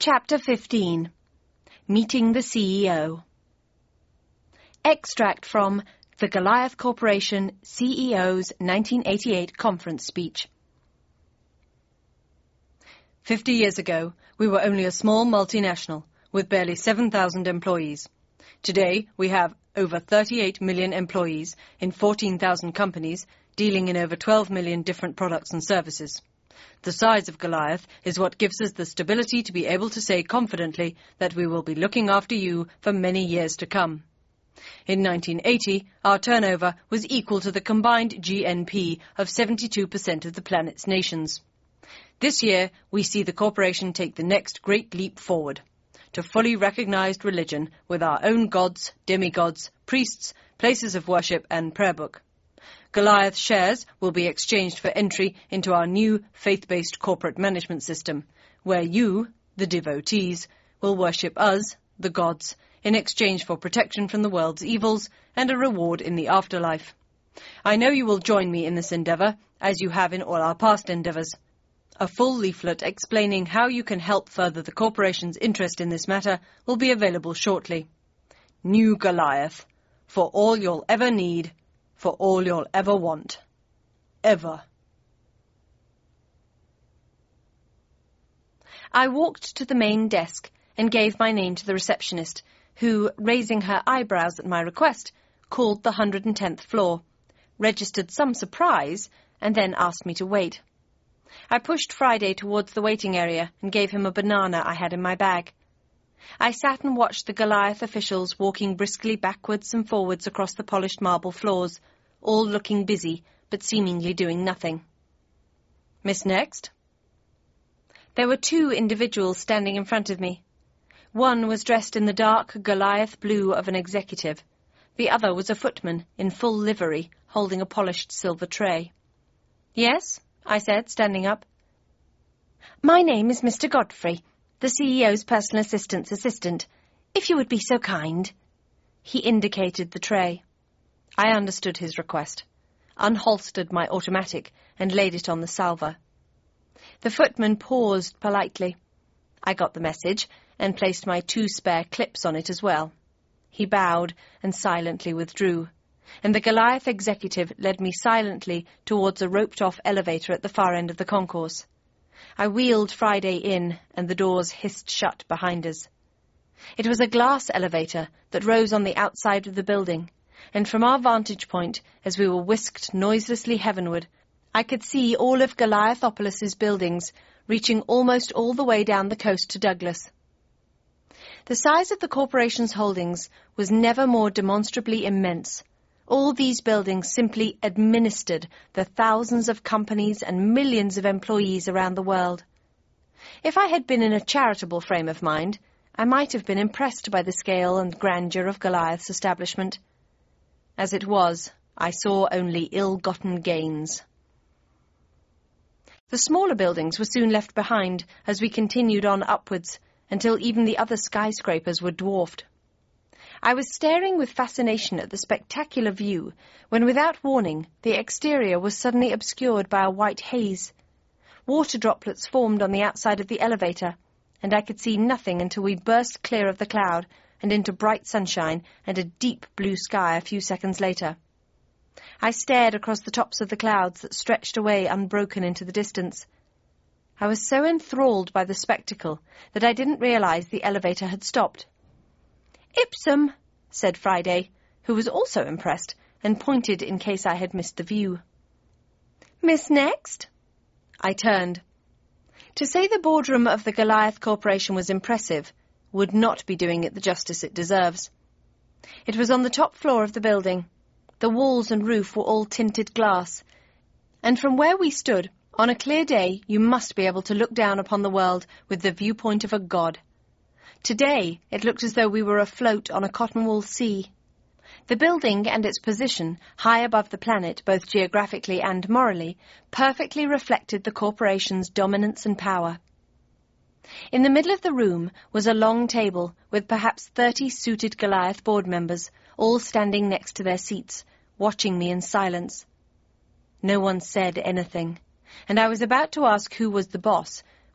Chapter 15. Meeting the CEO. Extract from the Goliath Corporation CEO's 1988 conference speech. 50 years ago, we were only a small multinational with barely 7,000 employees. Today, we have over 38 million employees in 14,000 companies, dealing in over 12 million different products and services. The size of Goliath is what gives us the stability to be able to say confidently that we will be looking after you for many years to come. In 1980, our turnover was equal to the combined GNP of 72% of the planet's nations. This year, we see the corporation take the next great leap forward to fully recognized religion with our own gods, demigods, priests, places of worship and prayer book. Goliath shares will be exchanged for entry into our new faith-based corporate management system, where you, the devotees, will worship us, the gods, in exchange for protection from the world's evils and a reward in the afterlife. I know you will join me in this endeavor, as you have in all our past endeavors. A full leaflet explaining how you can help further the corporation's interest in this matter will be available shortly. New Goliath, for all you'll ever need, for all you'll ever want. Ever. I walked to the main desk and gave my name to the receptionist, who, raising her eyebrows at my request, called the 110th floor, registered some surprise, and then asked me to wait. I pushed Friday towards the waiting area and gave him a banana I had in my bag. I sat and watched the Goliath officials walking briskly backwards and forwards across the polished marble floors, all looking busy, but seemingly doing nothing. Miss Next? There were two individuals standing in front of me. One was dressed in the dark Goliath blue of an executive. The other was a footman in full livery, holding a polished silver tray. Yes? I said, standing up. My name is Mr. Godfrey, the CEO's personal assistant's assistant. If you would be so kind. He indicated the tray. I understood his request, unholstered my automatic, and laid it on the salver. The footman paused politely. I got the message, and placed my 2 spare clips on it as well. He bowed and silently withdrew, and the Goliath executive led me silently towards a roped-off elevator at the far end of the concourse. I wheeled Friday in, and the doors hissed shut behind us. It was a glass elevator that rose on the outside of the building, and from our vantage point, as we were whisked noiselessly heavenward, I could see all of Goliathopolis's buildings, reaching almost all the way down the coast to Douglas. The size of the corporation's holdings was never more demonstrably immense. All these buildings simply administered the thousands of companies and millions of employees around the world. If I had been in a charitable frame of mind, I might have been impressed by the scale and grandeur of Goliath's establishment. As it was, I saw only ill-gotten gains. The smaller buildings were soon left behind as we continued on upwards, until even the other skyscrapers were dwarfed. I was staring with fascination at the spectacular view when, without warning, the exterior was suddenly obscured by a white haze. Water droplets formed on the outside of the elevator, and I could see nothing until we burst clear of the cloud and into bright sunshine and a deep blue sky a few seconds later. I stared across the tops of the clouds that stretched away unbroken into the distance. I was so enthralled by the spectacle that I didn't realize the elevator had stopped. "Ipsum," said Friday, who was also impressed, and pointed in case I had missed the view. "Miss Next?" I turned. To say the boardroom of the Goliath Corporation was impressive would not be doing it the justice it deserves. It was on the top floor of the building. The walls and roof were all tinted glass, and from where we stood, on a clear day, you must be able to look down upon the world with the viewpoint of a god. Today, it looked as though we were afloat on a cotton-wool sea. The building and its position, high above the planet, both geographically and morally, perfectly reflected the corporation's dominance and power. In the middle of the room was a long table with perhaps 30 suited Goliath board members, all standing next to their seats, watching me in silence. No one said anything, and I was about to ask who was the boss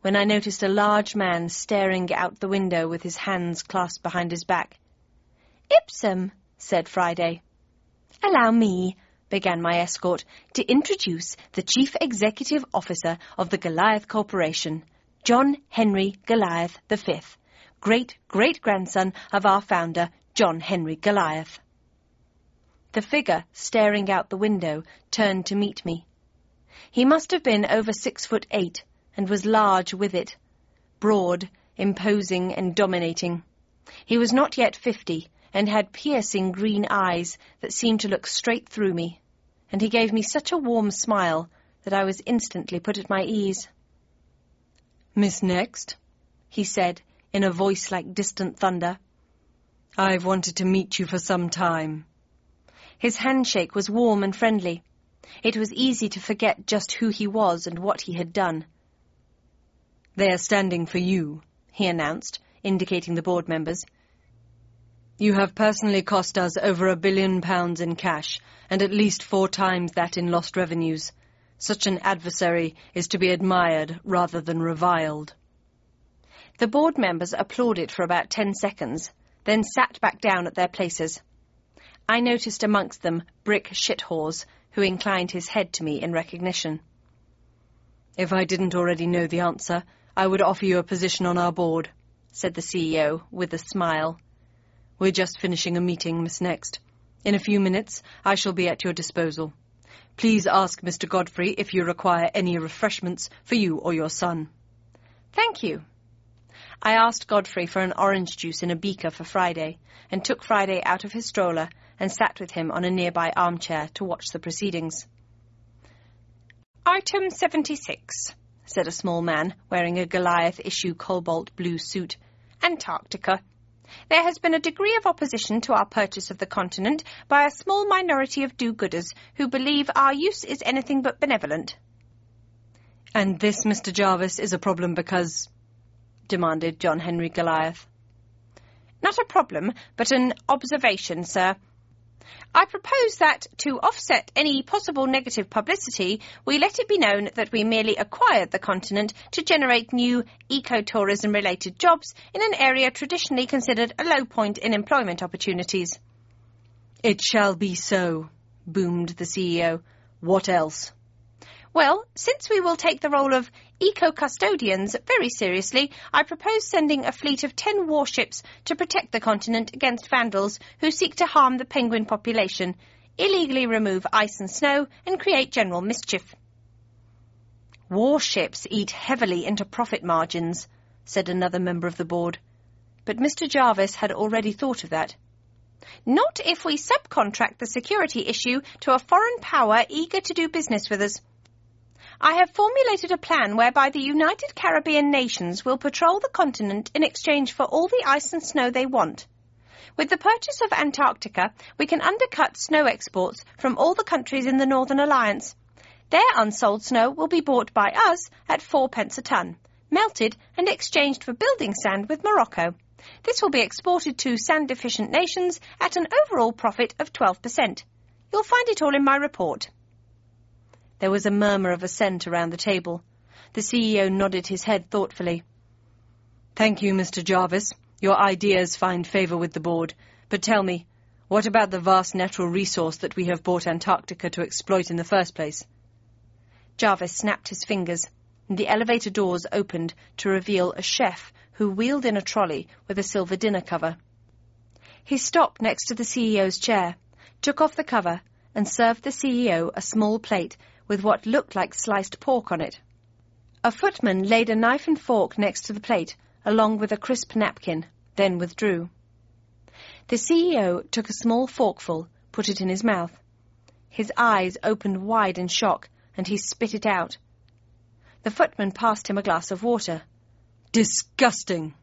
when I noticed a large man staring out the window with his hands clasped behind his back. "Ipsum," said Friday. "Allow me," began my escort, "to introduce the Chief Executive Officer of the Goliath Corporation, John Henry Goliath V, great-great-grandson of our founder, John Henry Goliath." The figure staring out the window turned to meet me. He must have been over 6'8" and was large with it, broad, imposing and dominating. He was not yet 50 and had piercing green eyes that seemed to look straight through me, and he gave me such a warm smile that I was instantly put at my ease. "Miss Next," he said in a voice like distant thunder. "I've wanted to meet you for some time." His handshake was warm and friendly. It was easy to forget just who he was and what he had done. "They are standing for you," he announced, indicating the board members. "You have personally cost us over £1 billion in cash, and at least 4 times that in lost revenues. Such an adversary is to be admired rather than reviled." The board members applauded for about 10 seconds, then sat back down at their places. I noticed amongst them Brick Shithorse, who inclined his head to me in recognition. "If I didn't already know the answer, I would offer you a position on our board," said the CEO with a smile. "We're just finishing a meeting, Miss Next. In a few minutes, I shall be at your disposal. Please ask Mr. Godfrey if you require any refreshments for you or your son." "Thank you." I asked Godfrey for an orange juice in a beaker for Friday, and took Friday out of his stroller and sat with him on a nearby armchair to watch the proceedings. "Item 76, said a small man wearing a Goliath-issue cobalt blue suit. "Antarctica. There has been a degree of opposition to our purchase of the continent by a small minority of do-gooders who believe our use is anything but benevolent." "And this, Mr. Jarvis, is a problem because—" demanded John Henry Goliath. "Not a problem, but an observation, sir. I propose that, to offset any possible negative publicity, we let it be known that we merely acquired the continent to generate new ecotourism-related jobs in an area traditionally considered a low point in employment opportunities." "It shall be so," boomed the CEO. "What else?" "Well, since we will take the role of eco-custodians very seriously, I propose sending a fleet of 10 warships to protect the continent against vandals who seek to harm the penguin population, illegally remove ice and snow, and create general mischief." "Warships eat heavily into profit margins," said another member of the board. But Mr. Jarvis had already thought of that. "Not if we subcontract the security issue to a foreign power eager to do business with us. I have formulated a plan whereby the United Caribbean nations will patrol the continent in exchange for all the ice and snow they want. With the purchase of Antarctica, we can undercut snow exports from all the countries in the Northern Alliance. Their unsold snow will be bought by us at 4 pence a ton, melted and exchanged for building sand with Morocco. This will be exported to sand-deficient nations at an overall profit of 12%. You'll find it all in my report." There was a murmur of assent around the table. The CEO nodded his head thoughtfully. "Thank you, Mr. Jarvis. Your ideas find favour with the board. But tell me, what about the vast natural resource that we have bought Antarctica to exploit in the first place?" Jarvis snapped his fingers, and the elevator doors opened to reveal a chef who wheeled in a trolley with a silver dinner cover. He stopped next to the CEO's chair, took off the cover, and served the CEO a small plate with what looked like sliced pork on it. A footman laid a knife and fork next to the plate, along with a crisp napkin, then withdrew. The CEO took a small forkful, put it in his mouth. His eyes opened wide in shock, and he spit it out. The footman passed him a glass of water. "Disgusting!"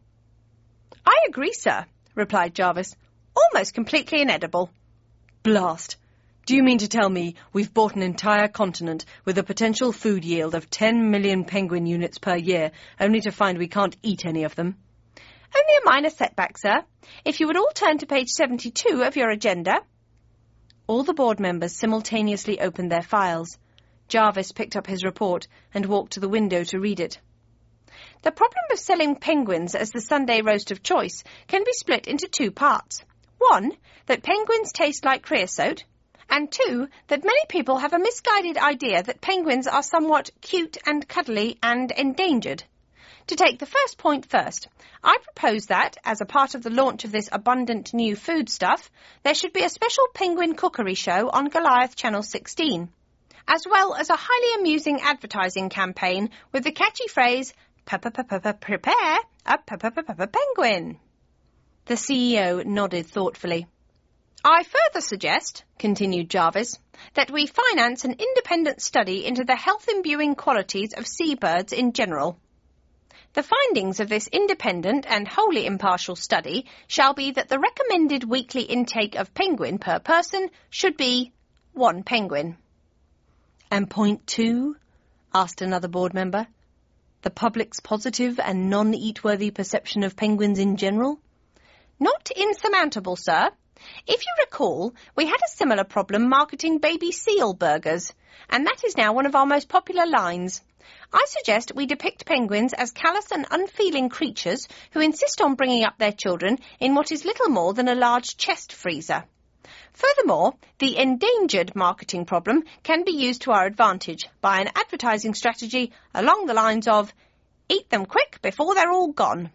"I agree, sir," replied Jarvis. "Almost completely inedible." "Blast! Do you mean to tell me we've bought an entire continent with a potential food yield of 10 million penguin units per year, only to find we can't eat any of them?" "Only a minor setback, sir. If you would all turn to page 72 of your agenda." All the board members simultaneously opened their files. Jarvis picked up his report and walked to the window to read it. The problem of selling penguins as the Sunday roast of choice can be split into two parts. One, that penguins taste like creosote, and two, that many people have a misguided idea that penguins are somewhat cute and cuddly and endangered. To take the first point first, I propose that, as a part of the launch of this abundant new foodstuff, there should be a special penguin cookery show on Goliath Channel 16, as well as a highly amusing advertising campaign with the catchy phrase, prepare a penguin. The CEO nodded thoughtfully. I further suggest, continued Jarvis, that we finance an independent study into the health-imbuing qualities of seabirds in general. The findings of this independent and wholly impartial study shall be that the recommended weekly intake of penguin per person should be 1 penguin. And point 2? Asked another board member. The public's positive and non-eat-worthy perception of penguins in general? Not insurmountable, sir. If you recall, we had a similar problem marketing baby seal burgers, and that is now one of our most popular lines. I suggest we depict penguins as callous and unfeeling creatures who insist on bringing up their children in what is little more than a large chest freezer. Furthermore, the endangered marketing problem can be used to our advantage by an advertising strategy along the lines of, eat them quick before they're all gone.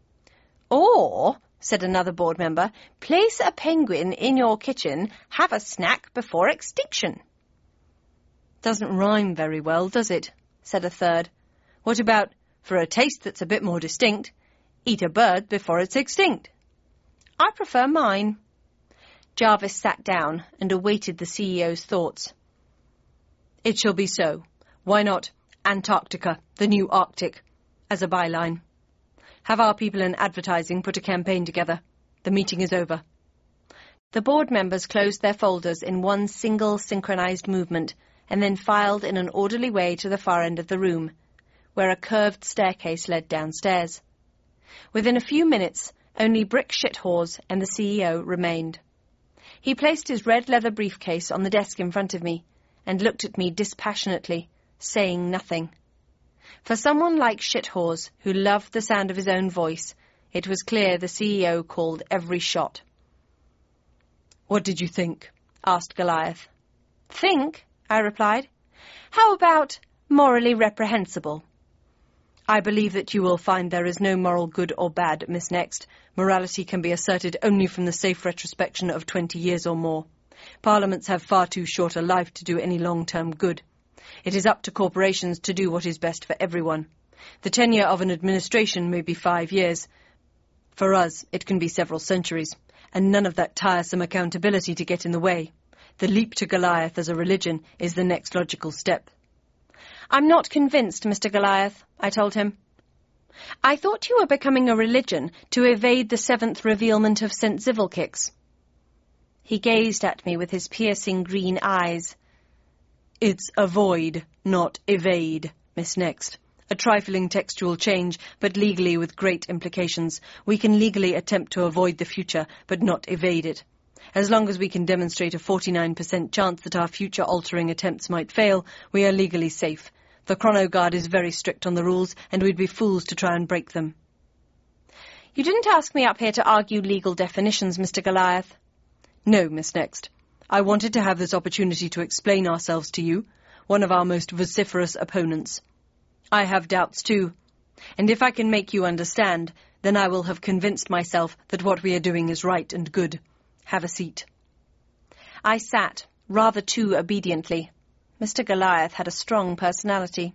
Or, said another board member, place a penguin in your kitchen, have a snack before extinction. Doesn't rhyme very well, does it? Said a third. What about, for a taste that's a bit more distinct, eat a bird before it's extinct? I prefer mine. Jarvis sat down and awaited the CEO's thoughts. It shall be so. Why not Antarctica, the new Arctic, as a byline? Have our people in advertising put a campaign together. The meeting is over. The board members closed their folders in one single synchronized movement and then filed in an orderly way to the far end of the room, where a curved staircase led downstairs. Within a few minutes, only Brick Shithorse and the CEO remained. He placed his red leather briefcase on the desk in front of me and looked at me dispassionately, saying nothing. For someone like Shithorse, who loved the sound of his own voice, it was clear the CEO called every shot. What did you think? Asked Goliath. Think? I replied. How about morally reprehensible? I believe that you will find there is no moral good or bad, Miss Next. Morality can be asserted only from the safe retrospection of 20 years or more. Parliaments have far too short a life to do any long-term good. It is up to corporations to do what is best for everyone. The tenure of an administration may be 5 years. For us, it can be several centuries, and none of that tiresome accountability to get in the way. The leap to Goliath as a religion is the next logical step. I'm not convinced, Mr. Goliath, I told him. I thought you were becoming a religion to evade the 7th revealment of St. Zivilkix. He gazed at me with his piercing green eyes. It's avoid, not evade, Miss Next. A trifling textual change, but legally with great implications. We can legally attempt to avoid the future, but not evade it. As long as we can demonstrate a 49% chance that our future-altering attempts might fail, we are legally safe. The Chronoguard is very strict on the rules, and we'd be fools to try and break them. You didn't ask me up here to argue legal definitions, Mr. Goliath. No, Miss Next. I wanted to have this opportunity to explain ourselves to you, one of our most vociferous opponents. I have doubts too, and if I can make you understand, then I will have convinced myself that what we are doing is right and good. Have a seat. I sat, rather too obediently. Mr. Goliath had a strong personality.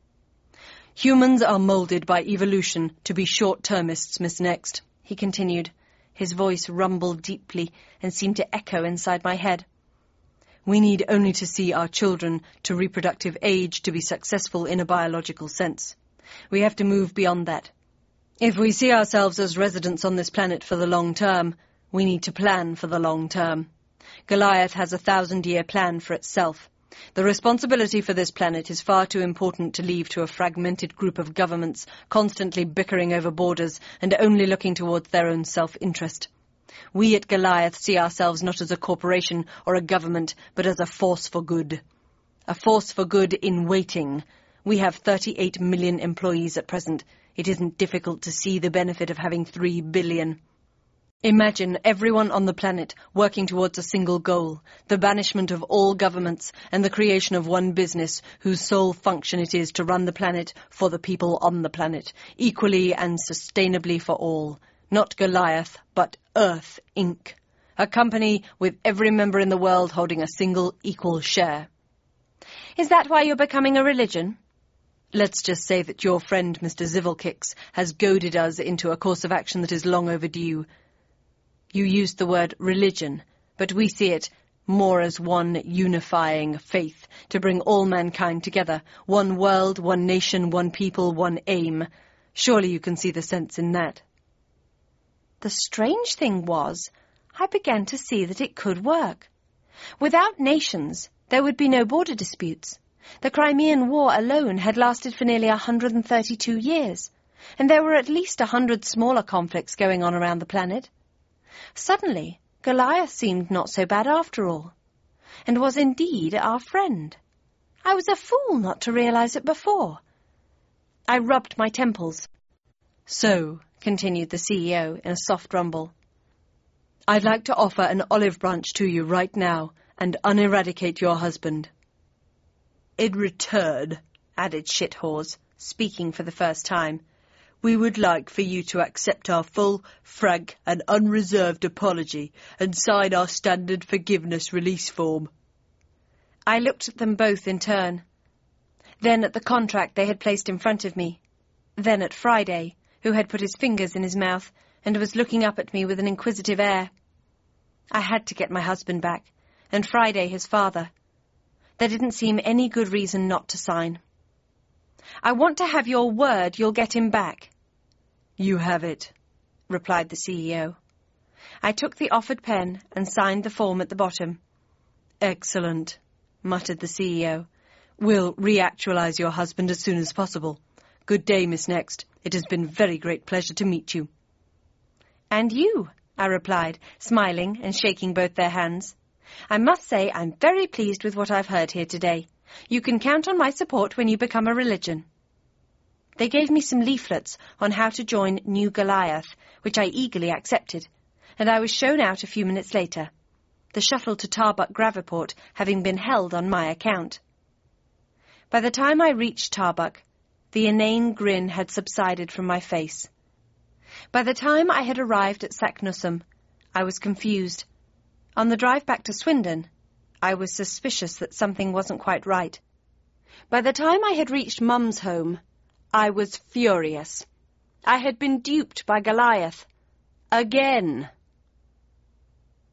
Humans are moulded by evolution to be short-termists, Miss Next, he continued. His voice rumbled deeply and seemed to echo inside my head. We need only to see our children to reproductive age to be successful in a biological sense. We have to move beyond that. If we see ourselves as residents on this planet for the long term, we need to plan for the long term. Goliath has a 1,000-year plan for itself. The responsibility for this planet is far too important to leave to a fragmented group of governments constantly bickering over borders and only looking towards their own self-interest. We at Goliath see ourselves not as a corporation or a government, but as a force for good. A force for good in waiting. We have 38 million employees at present. It isn't difficult to see the benefit of having 3 billion. Imagine everyone on the planet working towards a single goal, the banishment of all governments and the creation of one business whose sole function it is to run the planet for the people on the planet, equally and sustainably for all. Not Goliath, but Earth, Inc., a company with every member in the world holding a single equal share. Is that why you're becoming a religion? Let's just say that your friend Mr. Zivelkix has goaded us into a course of action that is long overdue. You used the word religion, but we see it more as one unifying faith to bring all mankind together. One world, one nation, one people, one aim. Surely you can see the sense in that. The strange thing was, I began to see that it could work. Without nations, there would be no border disputes. The Crimean War alone had lasted for nearly 132 years, and there were at least 100 smaller conflicts going on around the planet. Suddenly, Goliath seemed not so bad after all, and was indeed our friend. I was a fool not to realize it before. I rubbed my temples. So, continued the CEO in a soft rumble, I'd like to offer an olive branch to you right now and uneradicate your husband. In return, added Shithorse, speaking for the first time, we would like for you to accept our full, frank and unreserved apology and sign our standard forgiveness release form. I looked at them both in turn, then at the contract they had placed in front of me, then at Friday, who had put his fingers in his mouth and was looking up at me with an inquisitive air. I had to get my husband back, and Friday his father. There didn't seem any good reason not to sign. I want to have your word you'll get him back. You have it, replied the CEO. I took the offered pen and signed the form at the bottom. Excellent, muttered the CEO. We'll reactualize your husband as soon as possible. Good day, Miss Next. It has been very great pleasure to meet you. And you, I replied, smiling and shaking both their hands. I must say I'm very pleased with what I've heard here today. You can count on my support when you become a religion. They gave me some leaflets on how to join New Goliath, which I eagerly accepted, and I was shown out a few minutes later, the shuttle to Tarbuck Graviport having been held on my account. By the time I reached Tarbuck, the inane grin had subsided from my face. By the time I had arrived at Saknussem, I was confused. On the drive back to Swindon, I was suspicious that something wasn't quite right. By the time I had reached Mum's home, I was furious. I had been duped by Goliath. Again.